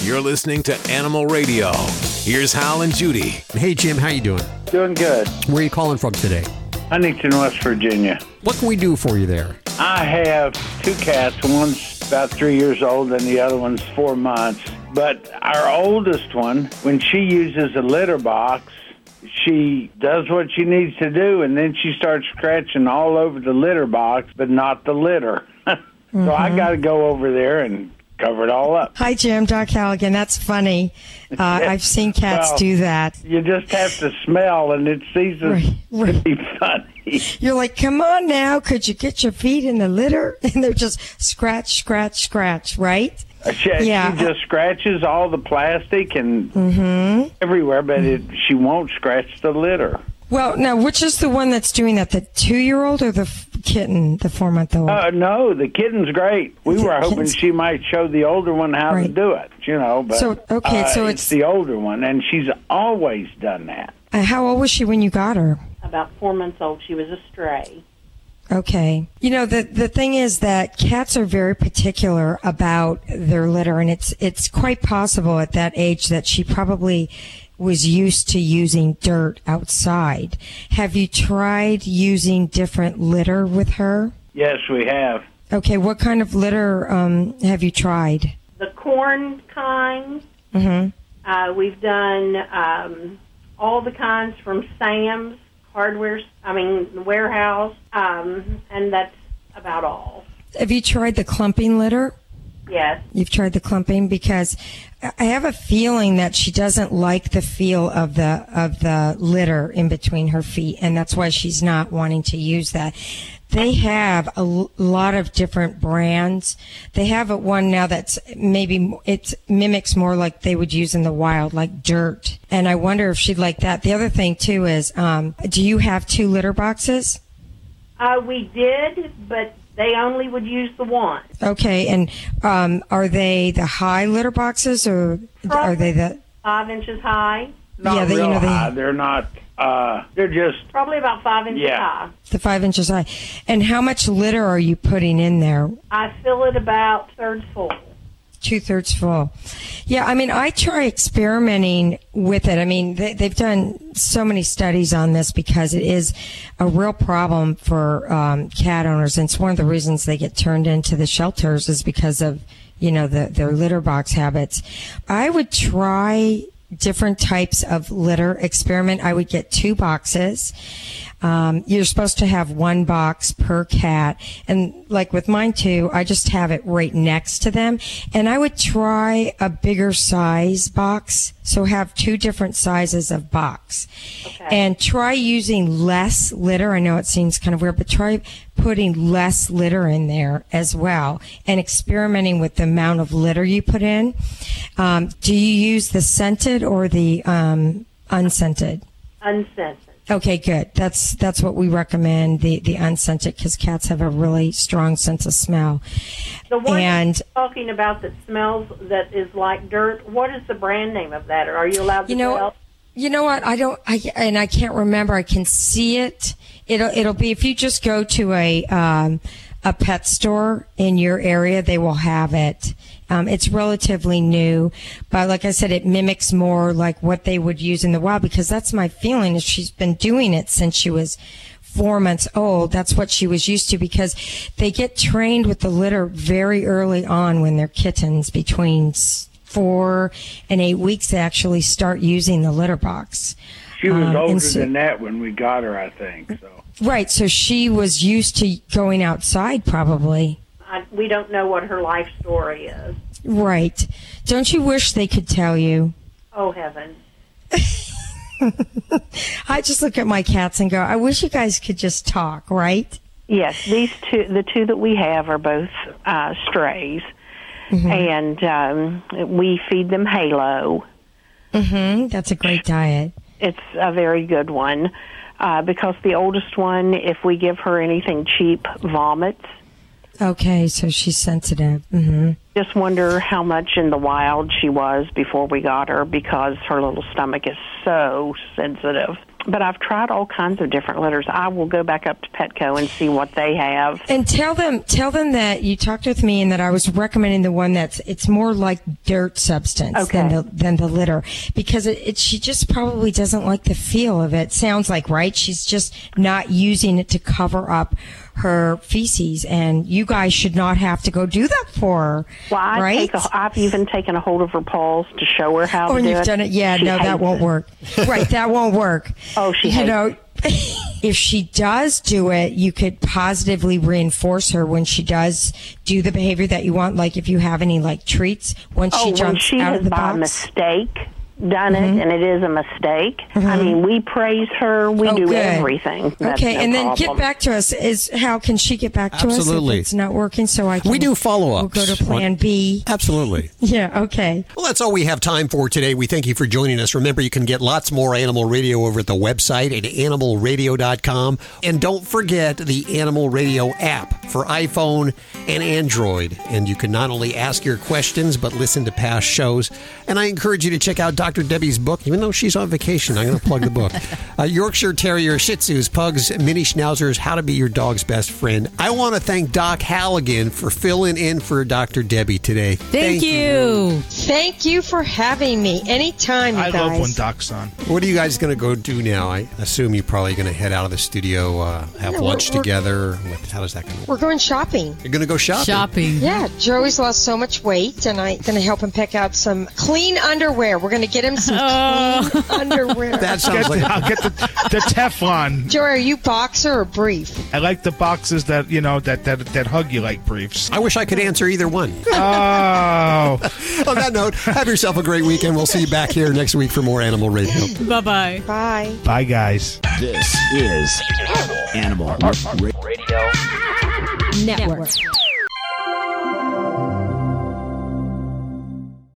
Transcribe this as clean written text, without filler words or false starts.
You're listening to Animal Radio. Here's Hal and Judy. Hey, Jim, how you doing? Doing good. Where are you calling from today? Huntington, West Virginia. What can we do for you there? I have two cats. One's about 3 years old and the other one's 4 months. But our oldest one, when she uses a litter box, she does what she needs to do, and then she starts scratching all over the litter box, but not the litter. So I got to go over there and cover it all up. Hi, Jim. Doc Halligan. That's funny. I've seen cats do that. You just have to smell, and it ceases to be funny. You're like, come on now. Could you get your feet in the litter? And they're just scratch, scratch, scratch, right? She just scratches all the plastic and everywhere, but she won't scratch the litter. Well, now, which is the one that's doing that? The 2-year-old or the kitten, the 4-month-old? No, the kitten's great. We were hoping she might show the older one how to do it, But so it's the older one, and she's always done that. How old was she when you got her? About 4 months old. She was a stray. Okay. You know, the thing is that cats are very particular about their litter, and it's quite possible at that age that she probably was used to using dirt outside. Have you tried using different litter with her? Yes, we have. Okay, what kind of litter have you tried? The corn kind. Mm-hmm. We've done all the kinds from Sam's, warehouse, and that's about all. Have you tried the clumping litter? Yes. You've tried the clumping? Because I have a feeling that she doesn't like the feel of the litter in between her feet, and that's why she's not wanting to use that. They have a lot of different brands. They have one now that's it mimics more like they would use in the wild, like dirt. And I wonder if she'd like that. The other thing too is, do you have 2 litter boxes? We did, but they only would use the one. Okay, and are they the high litter boxes, or are they the 5 inches high? Not real high. They're not. They're just probably about 5 inches high. The 5 inches high. And how much litter are you putting in there? I fill it about 2/3 full. 2/3 full. Yeah, I mean, I try experimenting with it. I mean, they've done so many studies on this because it is a real problem for cat owners. And it's one of the reasons they get turned into the shelters is because of, their litter box habits. I would try different types of litter experiment. I would get 2 boxes. You're supposed to have 1 box per cat. And like with mine too, I just have it right next to them. And I would try a bigger size box. So have 2 different sizes of box. Okay. And try using less litter. I know it seems kind of weird, but try putting less litter in there as well and experimenting with the amount of litter you put in. Do you use the scented or the unscented? Unscented. Okay, good. That's what we recommend, the unscented, because cats have a really strong sense of smell. The one you're talking about that smells, that is like dirt, what is the brand name of that? Or are you allowed to tell? You know what? I can't remember. I can see it. It'll be, if you just go to a pet store in your area, they will have it. It's relatively new, but like I said, it mimics more like what they would use in the wild, because that's my feeling is she's been doing it since she was 4 months old. That's what she was used to, because they get trained with the litter very early on when they're kittens. Between 4 and 8 weeks, they actually start using the litter box. She was older than that when we got her, I think. So. Right, so she was used to going outside probably. We don't know what her life story is. Right. Don't you wish they could tell you? Oh, heaven. I just look at my cats and go, I wish you guys could just talk, right? Yes, the two that we have are both strays. Mm-hmm. And we feed them Halo. Mm-hmm. That's a great diet. It's a very good one because the oldest one, if we give her anything cheap, vomits. Okay, so she's sensitive. Mm-hmm. Just wonder how much in the wild she was before we got her, because her little stomach is so sensitive But I've tried all kinds of different litters. I will go back up to Petco and see what they have. And tell them that you talked with me and that I was recommending the one it's more like dirt substance than the litter, because she just probably doesn't like the feel of it. Sounds like, right? She's just not using it to cover up her feces, and you guys should not have to go do that for her. Well, I've even taken a hold of her paws to show her how to do it. Oh, you've done it? Yeah, no, that won't work. Right, that won't work. Oh, she hates it. If she does do it, you could positively reinforce her when she does do the behavior that you want. Like if you have any treats when she jumps out of the box. By mistake done it, and it is a mistake. I mean, we praise her. We do everything. That's and then get back to us. How can she get back to us if it's not working? So we do follow-ups. We'll go to plan B. Absolutely. Yeah, okay. Well, that's all we have time for today. We thank you for joining us. Remember, you can get lots more Animal Radio over at the website at animalradio.com. And don't forget the Animal Radio app for iPhone and Android. And you can not only ask your questions, but listen to past shows. And I encourage you to check out Dr. Debbie's book. Even though she's on vacation, I'm going to plug the book. Yorkshire Terrier, Shih Tzus, Pugs, Mini Schnauzers, How to Be Your Dog's Best Friend. I want to thank Doc Halligan for filling in for Dr. Debbie today. Thank you. Thank you for having me. Anytime, you guys. I love when Doc's on. What are you guys going to go do now? I assume you're probably going to head out of the studio, have lunch together. How does that going to work? We're going shopping. You're going to go shopping? Yeah, Joey's lost so much weight, and I'm going to help him pick out some clean underwear. We're going to get him some clean underwear. That sounds I'll get the Teflon. Joey, are you boxer or brief? I like the boxes that that hug you like briefs. I wish I could answer either one. Oh. On that note, have yourself a great weekend. We'll see you back here next week for more Animal Radio. Bye-bye. Bye. Bye, guys. This is Animal Radio Network.